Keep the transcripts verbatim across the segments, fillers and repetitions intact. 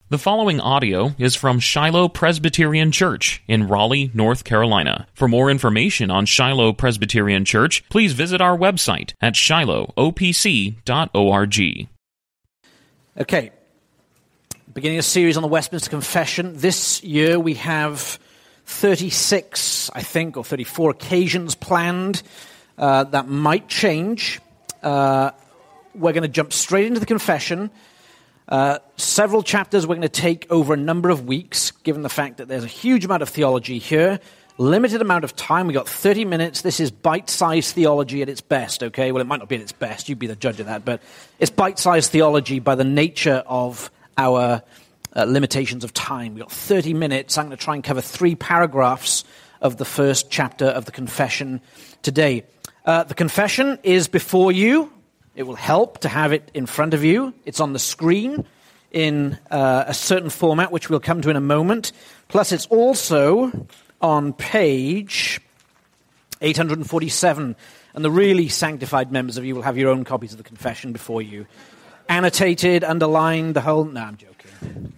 The following audio is from Shiloh Presbyterian Church in Raleigh, North Carolina. For more information on Shiloh Presbyterian Church, please visit our website at shiloh o p c dot org. Okay, beginning a series on the Westminster Confession. This year we have thirty-six, I think, or thirty-four occasions planned. Uh, that might change. Uh, we're going to jump straight into the confession. Uh, several chapters we're going to take over a number of weeks, given the fact that there's a huge amount of theology here, limited amount of time. We got thirty minutes. This is bite-sized theology at its best, okay? Well, it might not be at its best. You'd be the judge of that. But it's bite-sized theology by the nature of our uh, limitations of time. We got thirty minutes. I'm going to try and cover three paragraphs of the first chapter of the confession today. Uh, the confession is before you. It will help to have it in front of you. It's on the screen in uh, a certain format, which we'll come to in a moment. Plus, it's also on page eight hundred forty-seven. And the really sanctified members of you will have your own copies of the confession before you. Annotated, underlined, the whole... No, I'm joking.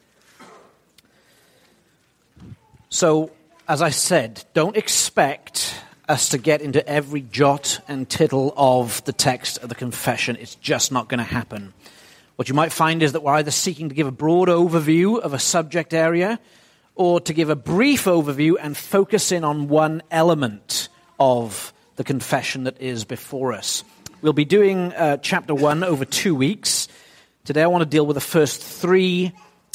So, as I said, don't expect us to get into every jot and tittle of the text of the confession. It's just not going to happen. What you might find is that we're either seeking to give a broad overview of a subject area or to give a brief overview and focus in on one element of the confession that is before us. We'll be doing uh, chapter one over two weeks. Today I want to deal with the first three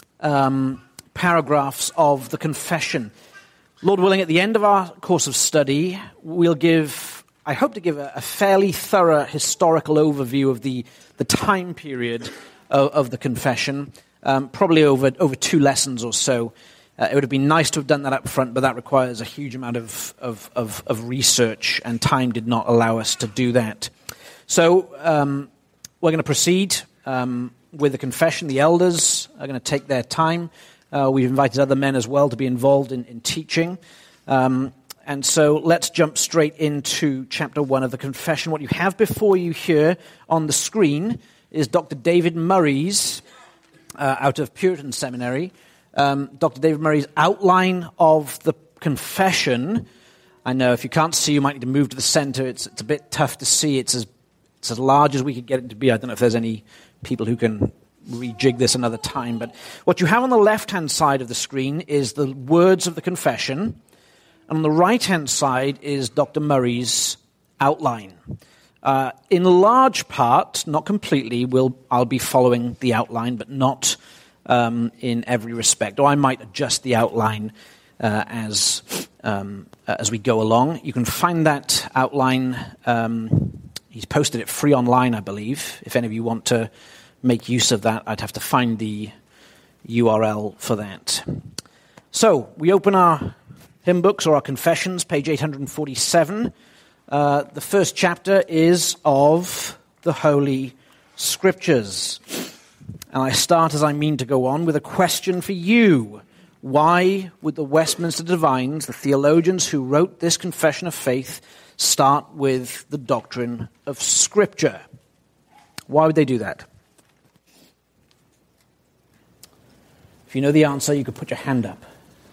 um, paragraphs of the confession. Lord willing, at the end of our course of study, we'll give, I hope to give a, a fairly thorough historical overview of the, the time period of, of the confession, um, probably over, over two lessons or so. Uh, it would have been nice to have done that up front, but that requires a huge amount of, of, of, of research, and time did not allow us to do that. So um, we're going to proceed um, with the confession. The elders are going to take their time. Uh, we've invited other men as well to be involved in, in teaching. Um, and so let's jump straight into chapter one of the confession. What you have before you here on the screen is Doctor David Murray's, uh, out of Puritan Seminary, um, Doctor David Murray's outline of the confession. I know if you can't see, you might need to move to the center. It's, it's a bit tough to see. It's as, it's as large as we could get it to be. I don't know if there's any people who can rejig this another time, but what you have on the left-hand side of the screen is the words of the confession, and on the right-hand side is Doctor Murray's outline. Uh, in large part, not completely, we'll, I'll be following the outline, but not um, in every respect, or I might adjust the outline uh, as um, as we go along. You can find that outline, um, he's posted it free online, I believe, if any of you want to make use of that. I'd have to find the U R L for that. So, we open our hymn books or our confessions, page eight hundred forty-seven. Uh, the first chapter is of the Holy Scriptures. And I start, as I mean to go on, with a question for you. Why would the Westminster Divines, the theologians who wrote this confession of faith, start with the doctrine of Scripture? Why would they do that? If you know the answer, you could put your hand up.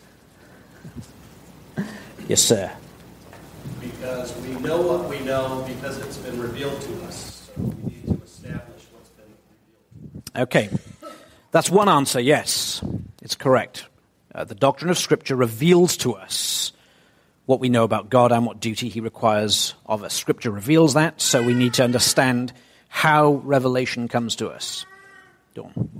Yes, sir. Because we know what we know because it's been revealed to us. So we need to establish what's been revealed. Okay. That's one answer, yes. It's correct. Uh, the doctrine of Scripture reveals to us what we know about God and what duty he requires of us. Scripture reveals that, so we need to understand how revelation comes to us. Dawn.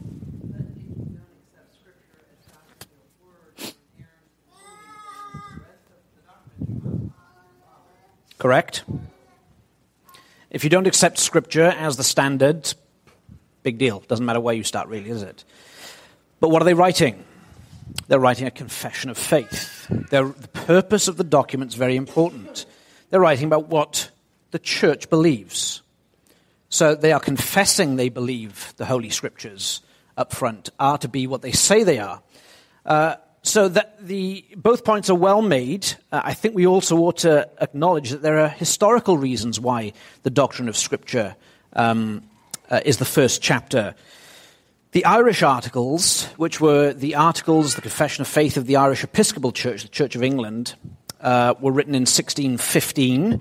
Correct. If you don't accept Scripture as the standard, big deal. Doesn't matter where you start, really, is it? But what are they writing? They're writing a confession of faith. They're, the purpose of the document is very important. They're writing about what the church believes. So they are confessing they believe the Holy Scriptures up front are to be what they say they are. Uh, So that the both points are well made. Uh, I think we also ought to acknowledge that there are historical reasons why the doctrine of Scripture um, uh, is the first chapter. The Irish Articles, which were the Articles, the Confession of Faith of the Irish Episcopal Church, the Church of England, uh, were written in sixteen fifteen,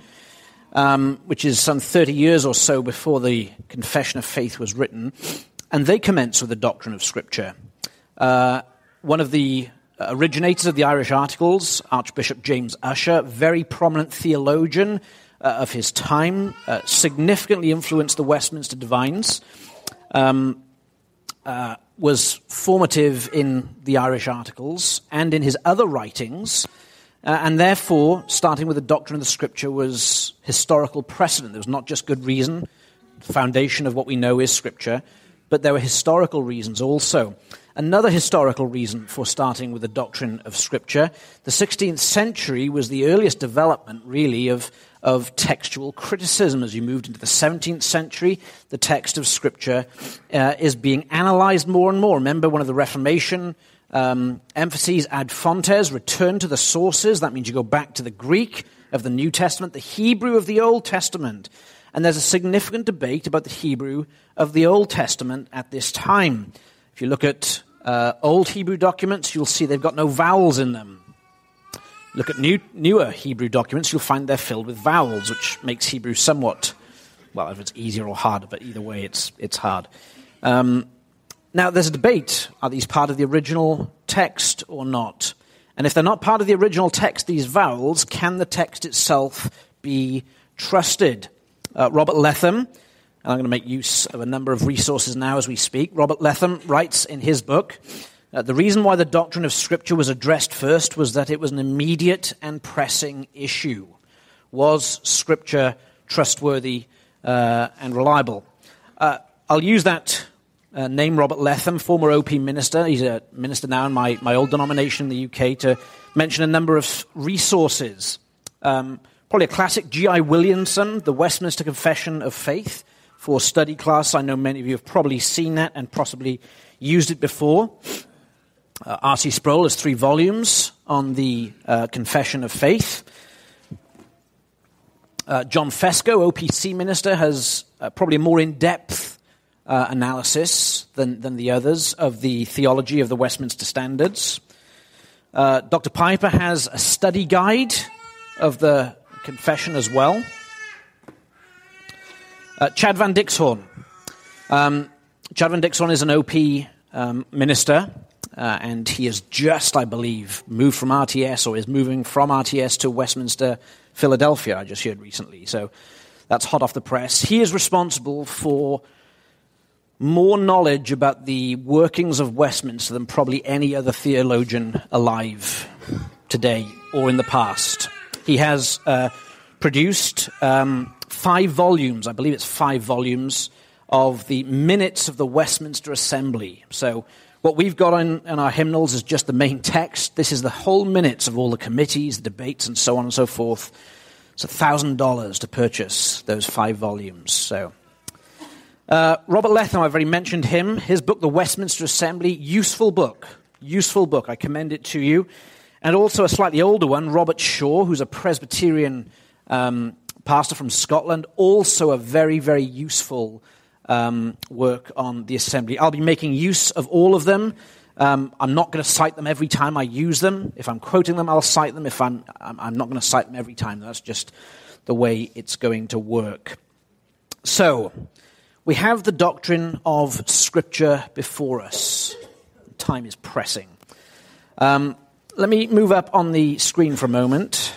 um, which is some thirty years or so before the Confession of Faith was written, and they commence with the doctrine of Scripture. Uh, one of the originators of the Irish Articles, Archbishop James Ussher, very prominent theologian uh, of his time, uh, significantly influenced the Westminster Divines, um, uh, was formative in the Irish Articles and in his other writings, uh, and therefore, starting with the doctrine of the Scripture was historical precedent. There was not just good reason. The foundation of what we know is Scripture, but there were historical reasons also. Another historical reason for starting with the doctrine of Scripture, the sixteenth century was the earliest development, really, of, of textual criticism. As you moved into the seventeenth century, the text of Scripture uh, is being analyzed more and more. Remember, one of the Reformation um, emphases, ad fontes, return to the sources. That means you go back to the Greek of the New Testament, the Hebrew of the Old Testament. And there's a significant debate about the Hebrew of the Old Testament at this time. If you look at uh, old Hebrew documents, you'll see they've got no vowels in them. Look at new, newer Hebrew documents, you'll find they're filled with vowels, which makes Hebrew somewhat, well, if it's easier or harder, but either way, it's it's hard. Um, now, there's a debate. Are these part of the original text or not? And if they're not part of the original text, these vowels, can the text itself be trusted? Uh, Robert Letham, and I'm going to make use of a number of resources now as we speak. Robert Letham writes in his book, uh, the reason why the doctrine of Scripture was addressed first was that it was an immediate and pressing issue. Was Scripture trustworthy uh, and reliable? Uh, I'll use that uh, name, Robert Letham, former O P minister. He's a minister now in my, my old denomination in the U K, to mention a number of resources. Um Probably a classic, G I Williamson, The Westminster Confession of Faith, for study class. I know many of you have probably seen that and possibly used it before. Uh, R C Sproul has three volumes on the uh, Confession of Faith. Uh, John Fesco, O P C minister, has uh, probably a more in-depth uh, analysis than, than the others of the theology of the Westminster Standards. Uh, Doctor Piper has a study guide of the Confession as well. Uh, Chad Van Dixhorn. Um, Chad Van Dixhorn is an O P um, minister, uh, and he has just, I believe, moved from R T S, or is moving from R T S to Westminster, Philadelphia, I just heard recently. So that's hot off the press. He is responsible for more knowledge about the workings of Westminster than probably any other theologian alive today or in the past. He has uh, produced um, five volumes, I believe it's five volumes, of the minutes of the Westminster Assembly. So what we've got in, in our hymnals is just the main text. This is the whole minutes of all the committees, the debates, and so on and so forth. It's one thousand dollars to purchase those five volumes. So uh, Robert Letham, I've already mentioned him. His book, The Westminster Assembly, useful book. Useful book. I commend it to you. And also a slightly older one, Robert Shaw, who's a Presbyterian um, pastor from Scotland, also a very, very useful um, work on the assembly. I'll be making use of all of them. Um, I'm not going to cite them every time I use them. If I'm quoting them, I'll cite them. If I'm, I'm, I'm not going to cite them every time. That's just the way it's going to work. So, we have the doctrine of Scripture before us. Time is pressing. Um, Let me move up on the screen for a moment.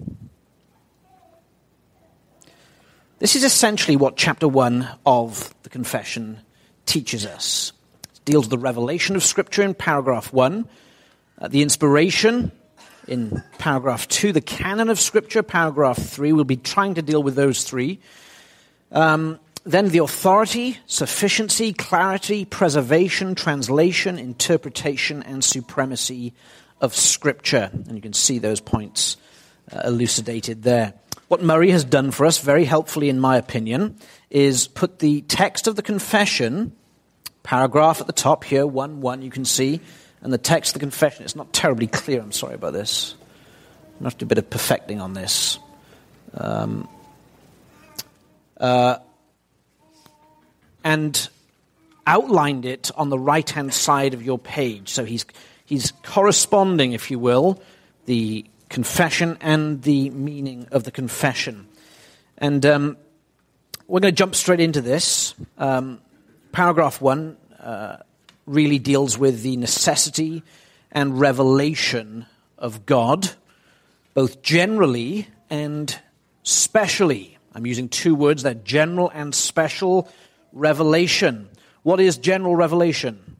This is essentially what chapter one of the Confession teaches us. It deals with the revelation of Scripture in paragraph one, uh, the inspiration in paragraph two, the canon of Scripture, paragraph three. We'll be trying to deal with those three. Um, then the authority, sufficiency, clarity, preservation, translation, interpretation, and supremacy of Scripture. And you can see those points uh, elucidated there. What Murray has done for us, very helpfully in my opinion, is put the text of the confession, paragraph at the top here, one one, you can see, and the text of the confession. It's not terribly clear, I'm sorry about this. I'm going to have to do a bit of perfecting on this. Um, uh, and outlined it on the right-hand side of your page. So he's he's corresponding, if you will, the confession and the meaning of the confession. And um, we're going to jump straight into this. Um, paragraph one uh, really deals with the necessity and revelation of God, both generally and specially. I'm using two words there, general and special revelation. What is general revelation?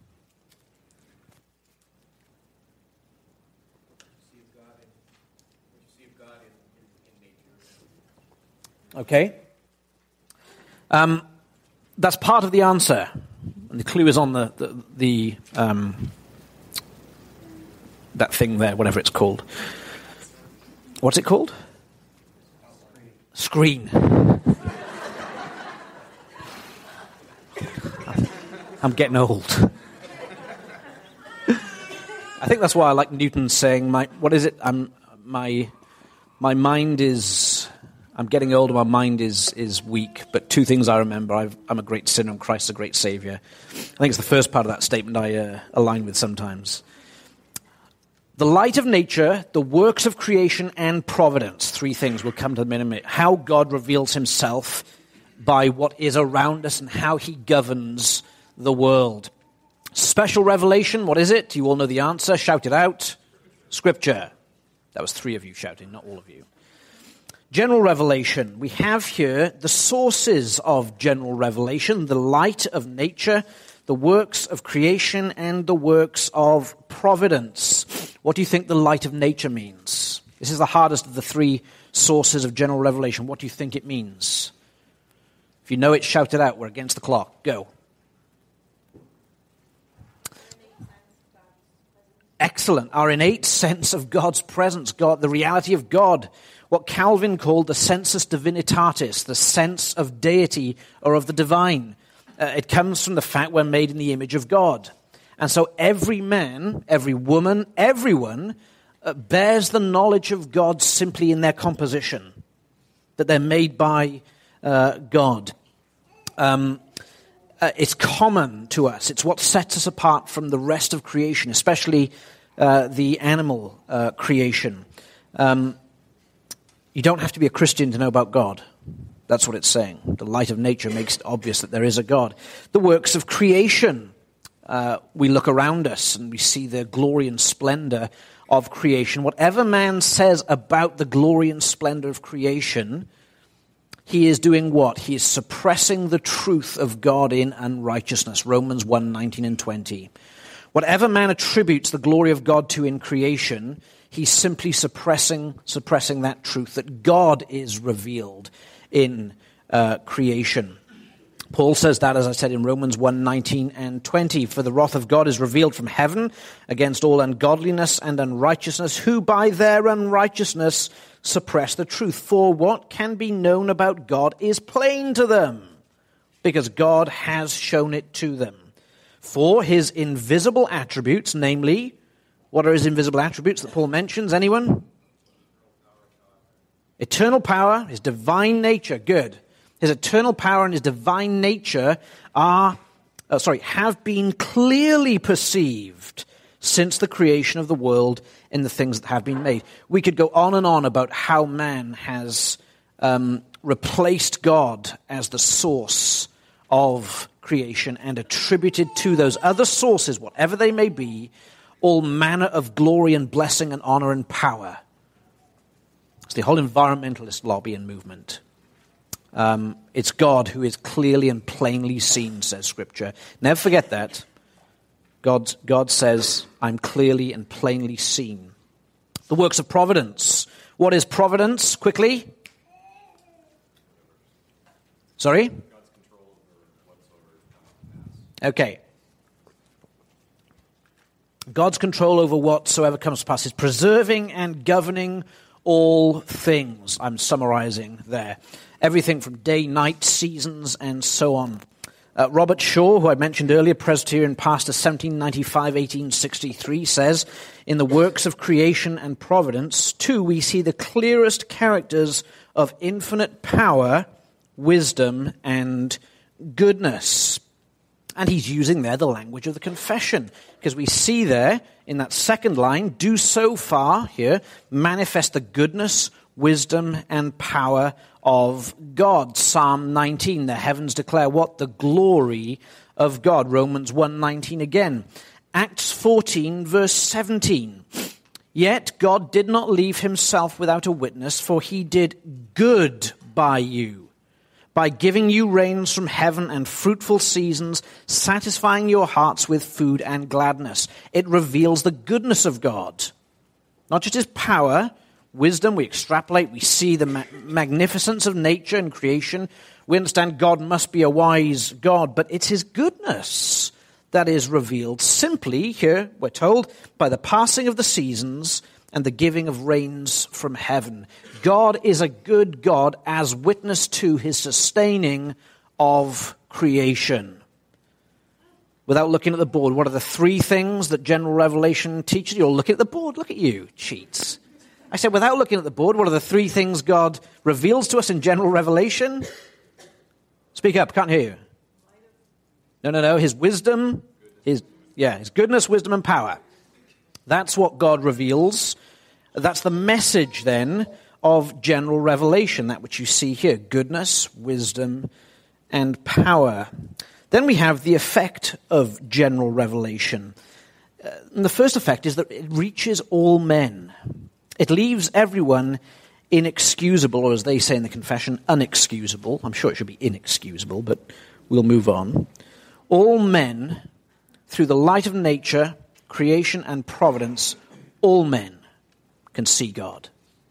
Okay. Um, that's part of the answer. And the clue is on the, the, the um, that thing there, whatever it's called. What's it called? Screen. I'm getting old. I think that's why I like Newton saying, "My what is it? I'm my my mind is. I'm getting older. My mind is is weak. But two things I remember: I've, I'm a great sinner, and Christ's a great Savior." I think it's the first part of that statement I uh, align with sometimes. The light of nature, the works of creation, and providence. Three things. We'll come to them in a minute. How God reveals himself by what is around us and how he governs the world. Special revelation, what is it? You all know the answer. Shout it out. Scripture. That was three of you shouting, not all of you. General revelation. We have here the sources of general revelation, the light of nature, the works of creation, and the works of providence. What do you think the light of nature means? This is the hardest of the three sources of general revelation. What do you think it means? If you know it, shout it out. We're against the clock. Go. Excellent. Our innate sense of God's presence, God, the reality of God. What Calvin called the sensus divinitatis, the sense of deity or of the divine. Uh, it comes from the fact we're made in the image of God. And so every man, every woman, everyone uh, bears the knowledge of God simply in their composition, that they're made by uh, God. Um, uh, it's common to us. It's what sets us apart from the rest of creation, especially uh, the animal uh, creation. Um, you don't have to be a Christian to know about God. That's what it's saying. The light of nature makes it obvious that there is a God. The works of creation. Uh, we look around us and we see the glory and splendor of creation. Whatever man says about the glory and splendor of creation, he is doing what? He is suppressing the truth of God in unrighteousness. Romans one, nineteen and twenty. Whatever man attributes the glory of God to in creation, he's simply suppressing, suppressing that truth that God is revealed in uh, creation. Paul says that, as I said, in Romans one, nineteen and twenty. For the wrath of God is revealed from heaven against all ungodliness and unrighteousness, who by their unrighteousness suppress the truth. For what can be known about God is plain to them, because God has shown it to them. For his invisible attributes, namely, what are his invisible attributes that Paul mentions? Anyone? Eternal power, his divine nature, good. His eternal power and his divine nature are, uh, sorry, have been clearly perceived since the creation of the world in the things that have been made. We could go on and on about how man has um, replaced God as the source of creation and attributed to those other sources, whatever they may be, all manner of glory and blessing and honor and power. It's the whole environmentalist lobby and movement. Um, it's God who is clearly and plainly seen, says Scripture. Never forget that. God, God says, I'm clearly and plainly seen. The works of providence. What is providence? Quickly. Sorry? Okay. God's control over whatsoever comes to pass is preserving and governing all things. I'm summarizing there. Everything from day, night, seasons, and so on. Uh, Robert Shaw, who I mentioned earlier, Presbyterian pastor, seventeen ninety-five to eighteen sixty-three, says, in the works of creation and providence, too, we see the clearest characters of infinite power, wisdom, and goodness. And he's using there the language of the confession, because we see there in that second line, do so far here manifest the goodness, wisdom, and power of God. Psalm nineteen, the heavens declare what? The glory of God. Romans one nineteen again. Acts fourteen, verse seventeen. Yet God did not leave himself without a witness, for he did good by you, by giving you rains from heaven and fruitful seasons, satisfying your hearts with food and gladness. It reveals the goodness of God. Not just his power, wisdom, we extrapolate, we see the ma- magnificence of nature and creation. We understand God must be a wise God, but it's his goodness that is revealed simply, here we're told, by the passing of the seasons and the giving of rains from heaven. God is a good God as witness to his sustaining of creation. Without looking at the board, what are the three things that general revelation teaches? You're looking at the board. Look at you, cheats. I said, without looking at the board, what are the three things God reveals to us in general revelation? Speak up, can't hear you. No, no, no, his wisdom, his, yeah, his goodness, wisdom, and power. That's what God reveals. That's the message, then, of general revelation, that which you see here, goodness, wisdom, and power. Then we have the effect of general revelation. Uh, and the first effect is that it reaches all men. It leaves everyone inexcusable, or as they say in the confession, unexcusable. I'm sure it should be inexcusable, but we'll move on. All men, through the light of nature, creation, and providence, all men can see God.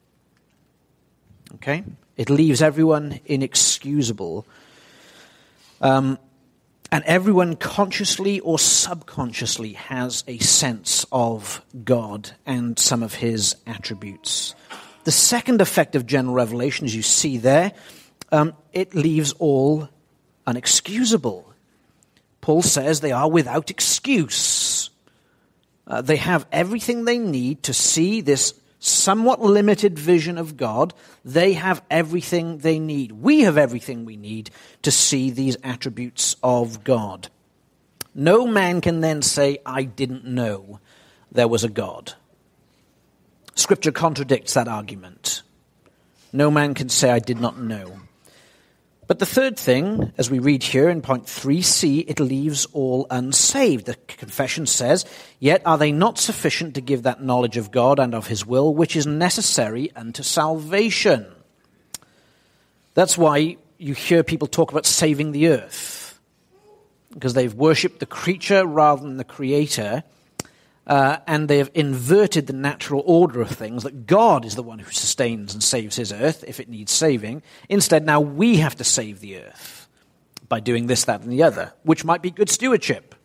Okay? It leaves everyone inexcusable. Um, and everyone consciously or subconsciously has a sense of God and some of his attributes. The second effect of general revelation, as you see there, um, it leaves all unexcusable. Paul says they are without excuse. Uh, they have everything they need to see this somewhat limited vision of God. They have everything they need. We have everything we need to see these attributes of God. No man can then say, I didn't know there was a God. Scripture contradicts that argument. No man can say, I did not know. But the third thing, as we read here in point three c, it leaves all unsaved. The confession says, yet are they not sufficient to give that knowledge of God and of his will, which is necessary unto salvation. That's why you hear people talk about saving the earth, because they've worshipped the creature rather than the creator, uh, and they have inverted the natural order of things, that God is the one who sustains and saves his earth if it needs saving. Instead, now we have to save the earth by doing this, that, and the other, which might be good stewardship.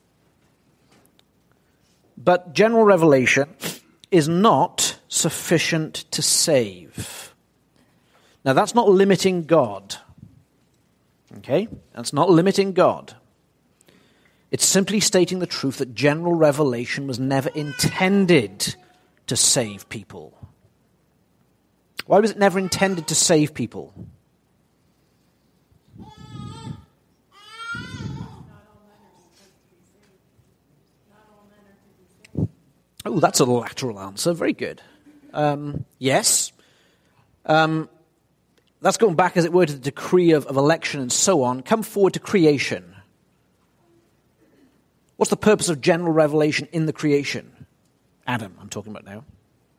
But general revelation is not sufficient to save. Now, that's not limiting God. Okay? That's not limiting God. It's simply stating the truth that general revelation was never intended to save people. Why was it never intended to save people? Oh, that's a lateral answer. Very good. Um, yes. Um, that's going back, as it were, to the decree of, of election and so on. Come forward to creation. What's the purpose of general revelation in the creation? Adam, I'm talking about now.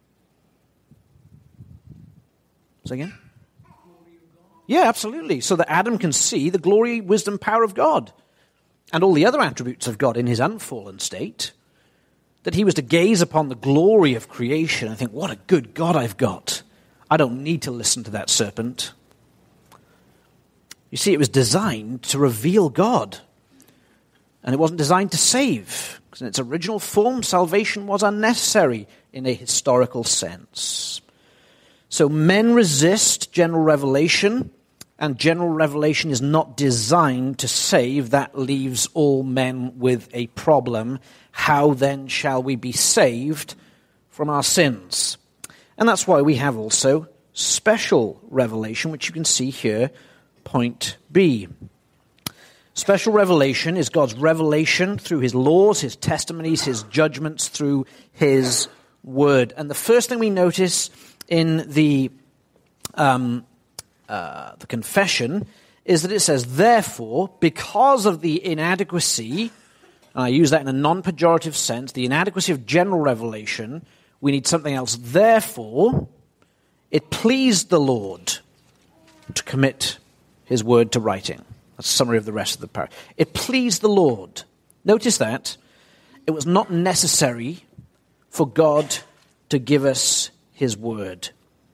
Say again? Yeah, absolutely. So that Adam can see the glory, wisdom, power of God and all the other attributes of God in his unfallen state. That he was to gaze upon the glory of creation and think, what a good God I've got. I don't need to listen to that serpent. You see, it was designed to reveal God. And it wasn't designed to save. Because in its original form, salvation was unnecessary in a historical sense. So men resist general revelation, and general revelation is not designed to save. That leaves all men with a problem. How then shall we be saved from our sins? And that's why we have also special revelation, which you can see here, point B. Special revelation is God's revelation through his laws, his testimonies, his judgments, through his word. And the first thing we notice in the um, uh, the confession is that it says, therefore, because of the inadequacy, and I use that in a non-pejorative sense, the inadequacy of general revelation, we need something else. Therefore, it pleased the Lord to commit his word to writing. That's a summary of the rest of the paragraph. It pleased the Lord. Notice that. It was not necessary for God to give us his word.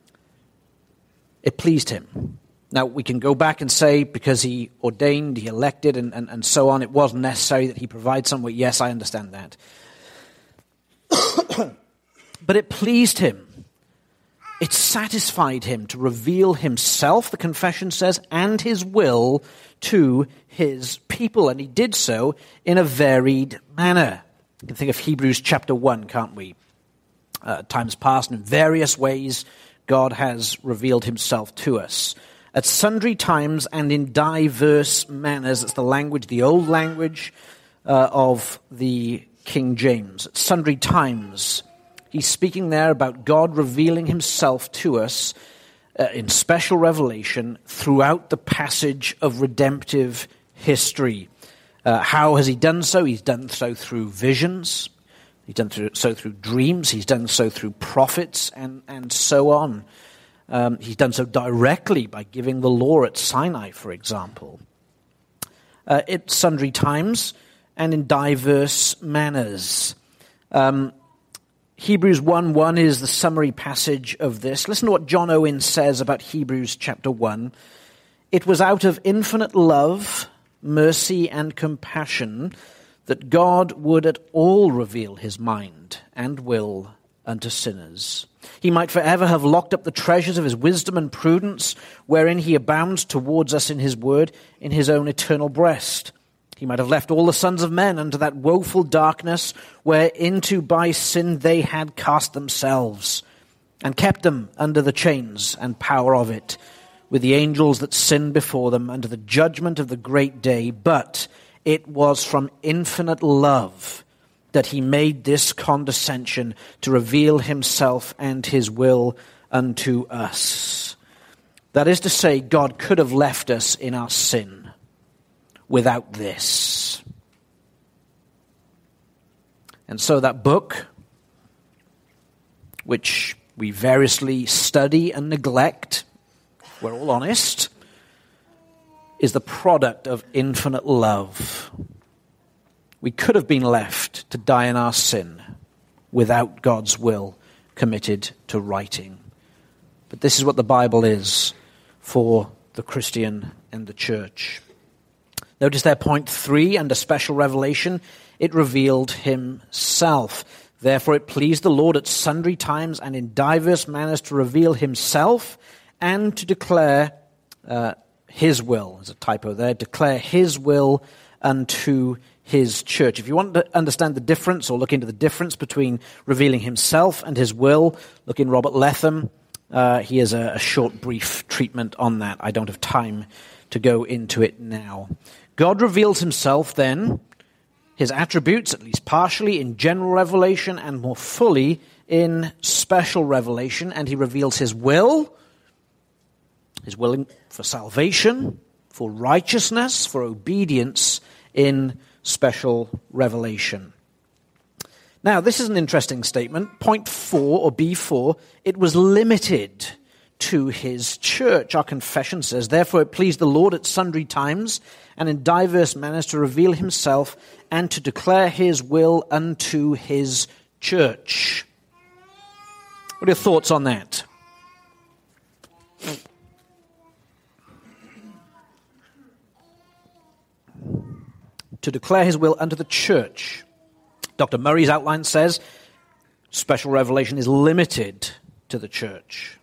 It pleased him. Now, we can go back and say, because he ordained, he elected, and, and, and so on, it was necessary that he provide some way. Yes, I understand that. But it pleased him. It satisfied him to reveal himself, the confession says, and his will to his people. And he did so in a varied manner. You can think of Hebrews chapter one, can't we? Uh, times past, in various ways, God has revealed himself to us. At sundry times and in diverse manners. It's the language, the old language uh, of the King James. At sundry times. He's speaking there about God revealing himself to us uh, in special revelation throughout the passage of redemptive history. Uh, how has he done so? He's done so through visions. He's done through, so through dreams. He's done so through prophets and, and so on. Um, he's done so directly by giving the law at Sinai, for example. Uh, at sundry times and in diverse manners. Um Hebrews one one is the summary passage of this. Listen to what John Owen says about Hebrews chapter one. It was out of infinite love, mercy, and compassion that God would at all reveal his mind and will unto sinners. He might forever have locked up the treasures of his wisdom and prudence, wherein he abounds towards us in his word, in his own eternal breast. He might have left all the sons of men unto that woeful darkness whereinto by sin they had cast themselves, and kept them under the chains and power of it, with the angels that sinned before them unto the judgment of the great day. But it was from infinite love that he made this condescension to reveal himself and his will unto us. That is to say, God could have left us in our sin without this. And so that book, which we variously study and neglect, we're all honest, is the product of infinite love. We could have been left to die in our sin without God's will committed to writing. But this is what the Bible is for the Christian and the church. Notice there, point three, under special revelation, it revealed himself. Therefore it pleased the Lord at sundry times and in diverse manners to reveal himself and to declare uh, his will. There's a typo there. Declare his will unto his church. If you want to understand the difference or look into the difference between revealing himself and his will, look in Robert Letham. Uh, he has a, a short, brief treatment on that. I don't have time to go into it now. God reveals himself then, his attributes, at least partially, in general revelation and more fully in special revelation. And he reveals his will, his will for salvation, for righteousness, for obedience in special revelation. Now, this is an interesting statement. Point four, or B four, it was limited to his church. Our confession says, therefore it pleased the Lord at sundry times and in diverse manners to reveal himself and to declare his will unto his church. What are your thoughts on that? To declare his will unto the church. Doctor Murray's outline says special revelation is limited to the church.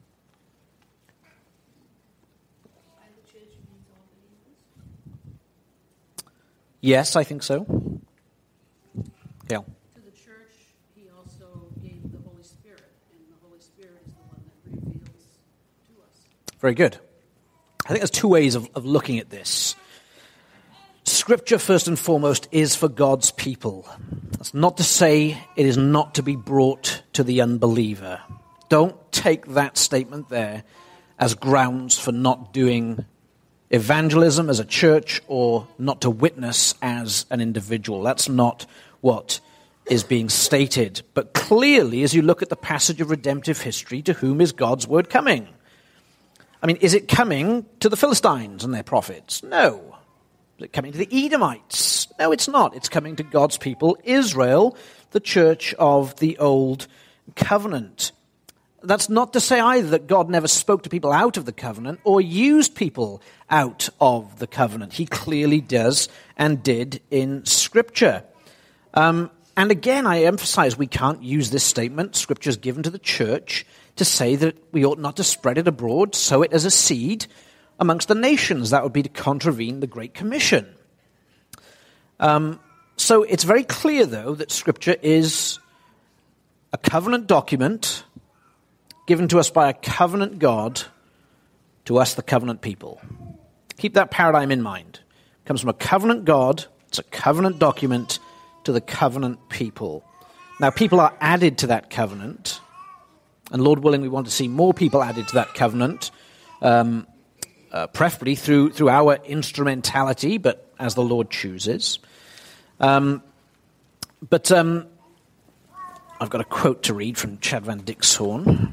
Yes, I think so. Yeah. To the church, he also gave the Holy Spirit, and the Holy Spirit is the one that reveals to us. Very good. I think there's two ways of, of looking at this. Scripture, first and foremost, is for God's people. That's not to say it is not to be brought to the unbeliever. Don't take that statement there as grounds for not doing evangelism as a church or not to witness as an individual. That's not what is being stated. But clearly, as you look at the passage of redemptive history, to whom is God's word coming? I mean, is it coming to the Philistines and their prophets? No. Is it coming to the Edomites? No, it's not. It's coming to God's people, Israel, the church of the Old Covenant. That's not to say either that God never spoke to people out of the covenant or used people out of the covenant. He clearly does and did in Scripture. Um, and again, I emphasize we can't use this statement, Scripture is given to the church, to say that we ought not to spread it abroad, sow it as a seed amongst the nations. That would be to contravene the Great Commission. Um, so it's very clear, though, that Scripture is a covenant document given to us by a covenant God, to us, the covenant people. Keep that paradigm in mind. It comes from a covenant God, it's a covenant document to the covenant people. Now, people are added to that covenant, and Lord willing, we want to see more people added to that covenant, um, uh, preferably through, through our instrumentality, but as the Lord chooses. Um, but um, I've got a quote to read from Chad Van Dixhoorn.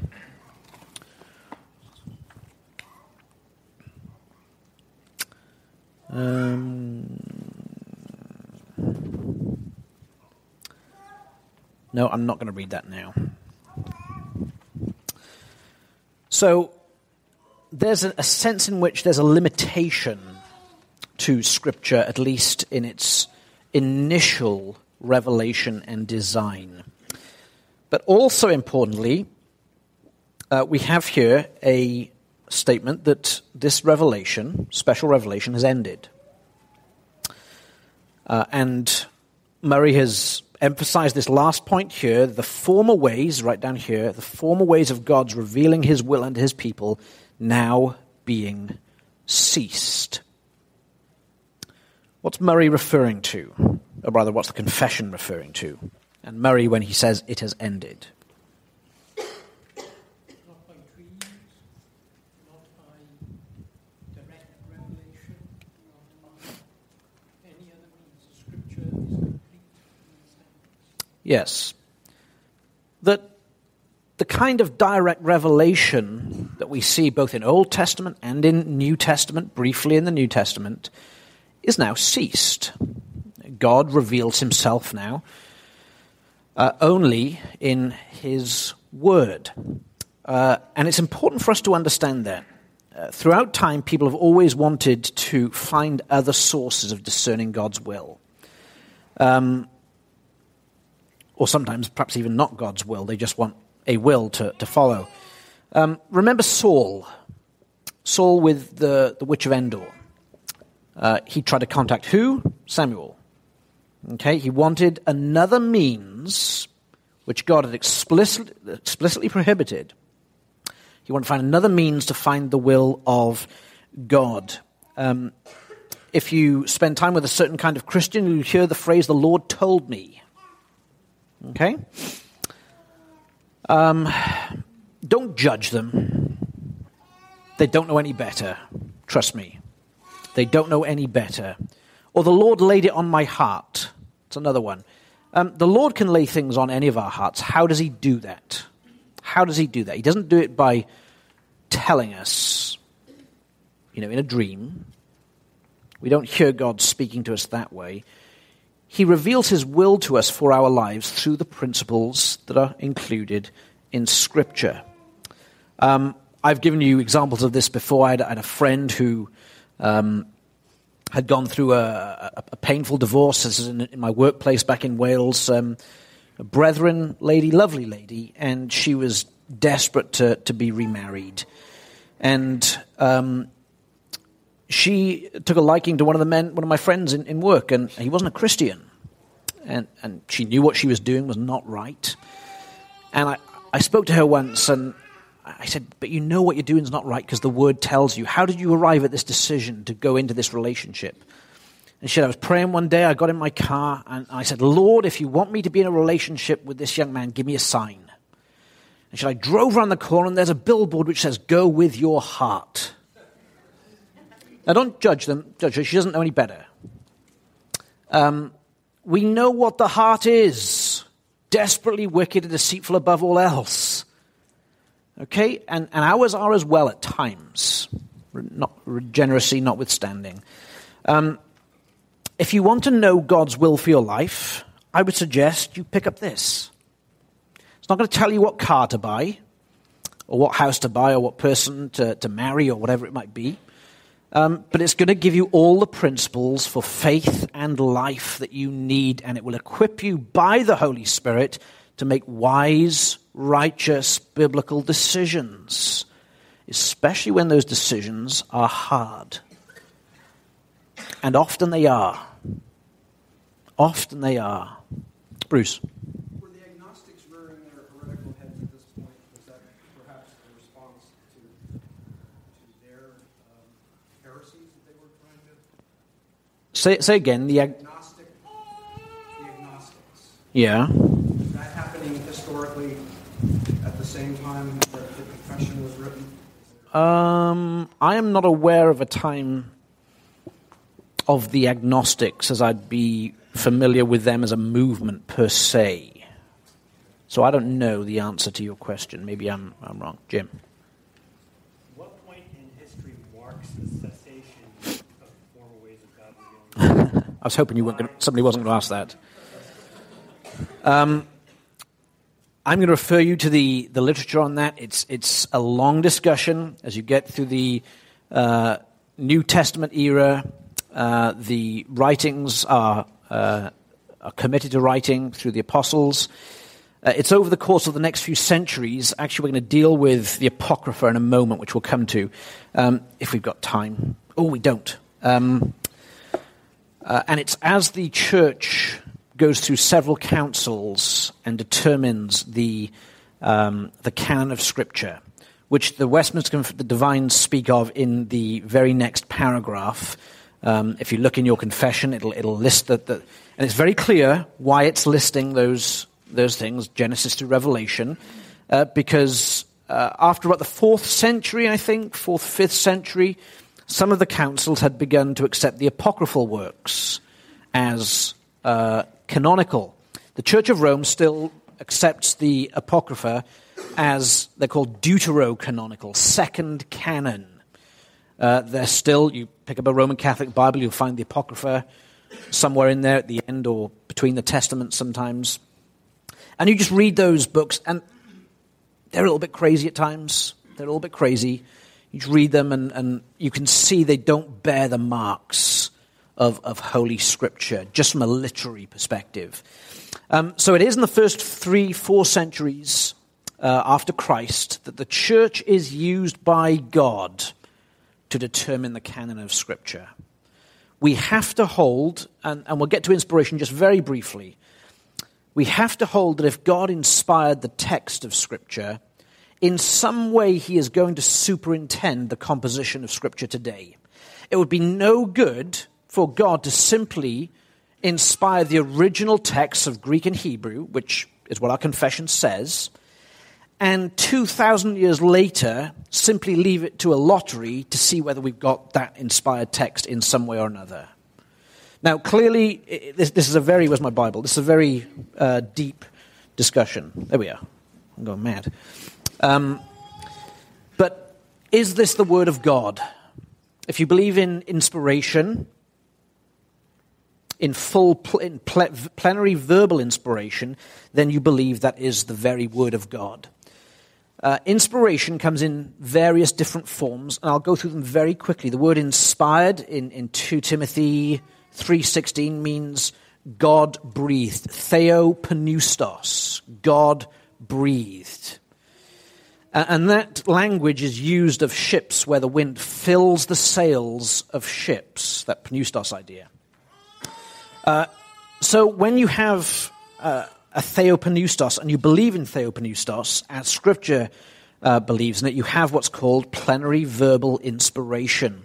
Um, no, I'm not going to read that now. So there's a, a sense in which there's a limitation to Scripture, at least in its initial revelation and design. But also importantly, uh, we have here a statement that this revelation, special revelation, has ended. Uh, and Murray has emphasized this last point here, the former ways, right down here, the former ways of God's revealing his will unto his people now being ceased. What's Murray referring to? Or rather, what's the confession referring to? And Murray, when he says it has ended. Not by dreams, not by direct revelation, not by any other means. The Scripture is complete in the sense. Yes. That the kind of direct revelation that we see both in Old Testament and in New Testament, briefly in the New Testament, is now ceased. God reveals himself now uh, only in his word. Uh, and it's important for us to understand that. Uh, throughout time, people have always wanted to find other sources of discerning God's will. Um, or sometimes perhaps even not God's will. They just want a will to, to follow. Um, remember Saul. Saul with the, the witch of Endor. Uh, he tried to contact who? Samuel. Okay, he wanted another means, which God had explicit, explicitly prohibited. He wanted to find another means to find the will of God. Um, if you spend time with a certain kind of Christian, you hear the phrase, "the Lord told me." Okay? Um, don't judge them. They don't know any better. Trust me. They don't know any better. Or the Lord laid it on my heart. It's another one. Um, the Lord can lay things on any of our hearts. How does he do that? How does he do that? He doesn't do it by telling us, you know, in a dream. We don't hear God speaking to us that way. He reveals his will to us for our lives through the principles that are included in Scripture. Um, I've given you examples of this before. I had, I had a friend who um, had gone through a, a, a painful divorce. This is in, in my workplace back in Wales. Um, a brethren lady, lovely lady, and she was desperate to, to be remarried. And um, she took a liking to one of the men, one of my friends in, in work, and he wasn't a Christian. And, and she knew what she was doing was not right. And I, I spoke to her once, and I said, but you know what you're doing is not right because the Word tells you. How did you arrive at this decision to go into this relationship? And she said, I was praying one day, I got in my car, and I said, Lord, if you want me to be in a relationship with this young man, give me a sign. And she said, I drove around the corner, and there's a billboard which says, go with your heart. Now, don't judge them. Judge her. She doesn't know any better. Um, we know what the heart is. Desperately wicked and deceitful above all else. Okay? And, and ours are as well at times. Not, regeneracy notwithstanding. Um, if you want to know God's will for your life, I would suggest you pick up this. It's not going to tell you what car to buy, or what house to buy, or what person to, to marry, or whatever it might be. Um, but it's going to give you all the principles for faith and life that you need, and it will equip you by the Holy Spirit to make wise, righteous, biblical decisions, especially when those decisions are hard. And often they are. Often they are. Bruce. Were the agnostics rearing their heretical heads at this point? Was that perhaps a response to, to their um, heresies that they were trying to... Say, say again. The ag- agnostic, the agnostics. Yeah. Is that happening historically at the same time that the confession was written? Um, I am not aware of a time of the agnostics as I'd be familiar with them as a movement per se. So I don't know the answer to your question. Maybe I'm I'm wrong. Jim? What point in history marks the cessation of former ways of God revealing? I was hoping you weren't gonna, somebody wasn't going to ask that. Um, I'm going to refer you to the, the literature on that. It's it's a long discussion as you get through the uh, New Testament era. Uh, the writings are, uh, are committed to writing through the apostles. Uh, it's over the course of the next few centuries. Actually, we're going to deal with the Apocrypha in a moment, which we'll come to, um, if we've got time. Oh, we don't. Um, uh, and it's as the church goes through several councils and determines the um, the canon of Scripture, which the Westminster the Divines speak of in the very next paragraph. Um, if you look in your confession, it'll it'll list that, the, and it's very clear why it's listing those those things, Genesis to Revelation, uh, because uh, after about the fourth century, I think, fourth, fifth century, some of the councils had begun to accept the apocryphal works as uh, canonical. The Church of Rome still accepts the Apocrypha as they're called deuterocanonical, second canon. Uh, they're still, you pick up a Roman Catholic Bible, you'll find the Apocrypha somewhere in there at the end or between the Testaments sometimes. And you just read those books, and they're a little bit crazy at times. They're a little bit crazy. You just read them, and, and you can see they don't bear the marks of, of Holy Scripture, just from a literary perspective. Um, so it is in the first three, four centuries uh, after Christ that the church is used by God to determine the canon of Scripture. We have to hold, and, and we'll get to inspiration just very briefly, we have to hold that if God inspired the text of Scripture, in some way he is going to superintend the composition of Scripture today. It would be no good for God to simply inspire the original texts of Greek and Hebrew, which is what our confession says, and two thousand years later, simply leave it to a lottery to see whether we've got that inspired text in some way or another. Now, clearly, this, this is a very, where's my Bible? This is a very uh, deep discussion. There we are. I'm going mad. Um, but is this the Word of God? If you believe in inspiration, in full pl- in pl- plenary verbal inspiration, then you believe that is the very Word of God. Uh, inspiration comes in various different forms, and I'll go through them very quickly. The word inspired in, in Second Timothy three sixteen means God-breathed. Theopneustos, God-breathed. Uh, and that language is used of ships where the wind fills the sails of ships, that pneustos idea. Uh, so when you have uh, a theopneustos, and you believe in theopneustos, as Scripture uh, believes in it, you have what's called plenary verbal inspiration.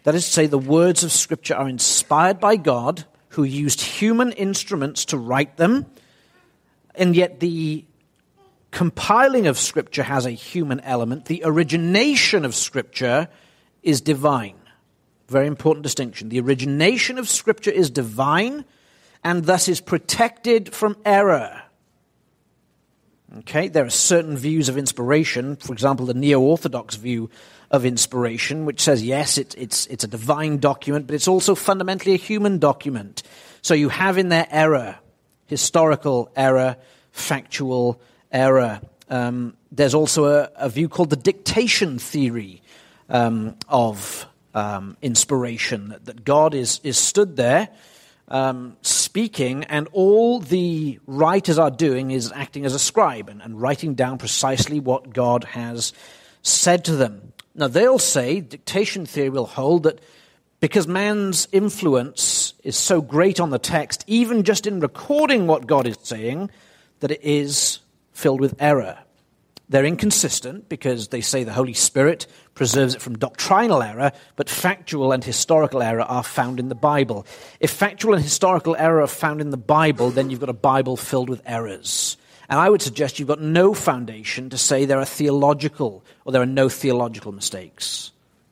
That is to say, the words of Scripture are inspired by God, who used human instruments to write them, and yet the compiling of Scripture has a human element. The origination of Scripture is divine. Very important distinction. The origination of Scripture is divine, and thus is protected from error. Okay, there are certain views of inspiration, for example, the neo-orthodox view of inspiration, which says, yes, it, it's, it's a divine document, but it's also fundamentally a human document. So you have in there error, historical error, factual error. Um, there's also a, a view called the dictation theory um, of um, inspiration, that, that God is, is stood there Um, speaking, and all the writers are doing is acting as a scribe and, and writing down precisely what God has said to them. Now, they'll say, dictation theory will hold that because man's influence is so great on the text, even just in recording what God is saying, that it is filled with error. They're inconsistent because they say the Holy Spirit preserves it from doctrinal error, but factual and historical error are found in the Bible. If factual and historical error are found in the Bible, then you've got a Bible filled with errors. And I would suggest you've got no foundation to say there are theological, or there are no theological mistakes.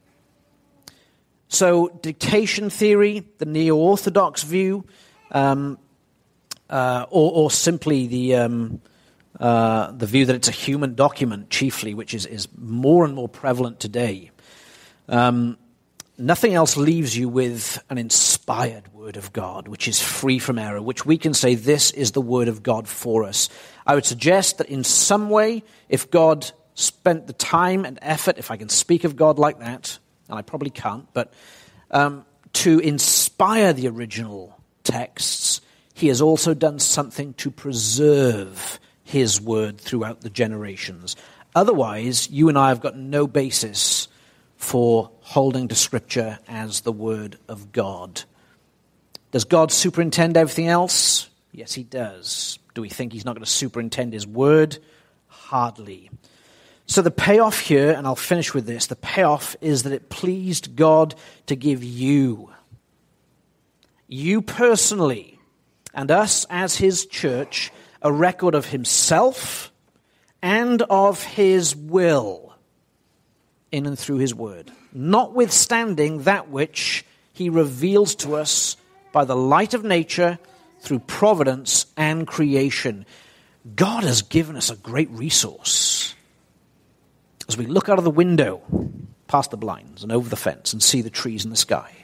So dictation theory, the neo-orthodox view, um, uh, or, or simply the... Um, Uh, the view that it's a human document chiefly, which is, is more and more prevalent today. Um, nothing else leaves you with an inspired word of God, which is free from error, which we can say this is the word of God for us. I would suggest that in some way, if God spent the time and effort, if I can speak of God like that, and I probably can't, but um, to inspire the original texts, he has also done something to preserve his word throughout the generations. Otherwise, you and I have got no basis for holding to Scripture as the word of God. Does God superintend everything else? Yes, he does. Do we think he's not going to superintend his word? Hardly. So the payoff here, and I'll finish with this, the payoff is that it pleased God to give you, you personally, and us as his church, a record of himself and of his will in and through his word, notwithstanding that which he reveals to us by the light of nature through providence and creation. God has given us a great resource. As we look out of the window, past the blinds and over the fence and see the trees in the sky,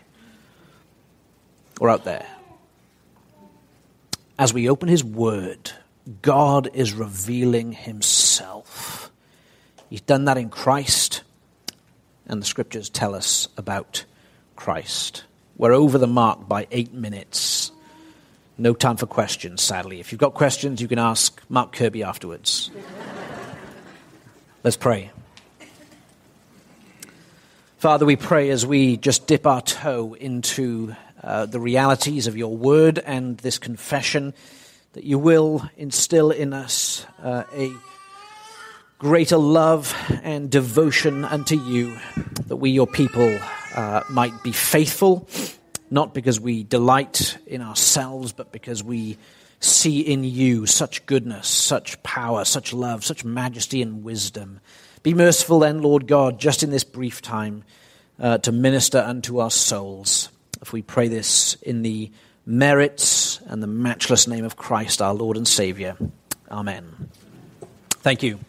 or out there, as we open his word, God is revealing himself. He's done that in Christ, and the scriptures tell us about Christ. We're over the mark by eight minutes. No time for questions, sadly. If you've got questions, you can ask Mark Kirby afterwards. Let's pray. Father, we pray as we just dip our toe into uh, the realities of your word and this confession, that you will instill in us uh, a greater love and devotion unto you, that we, your people, uh, might be faithful, not because we delight in ourselves, but because we see in you such goodness, such power, such love, such majesty and wisdom. Be merciful then, Lord God, just in this brief time, uh, to minister unto our souls. If we pray this in the merits and the matchless name of Christ, our Lord and Savior. Amen. Thank you.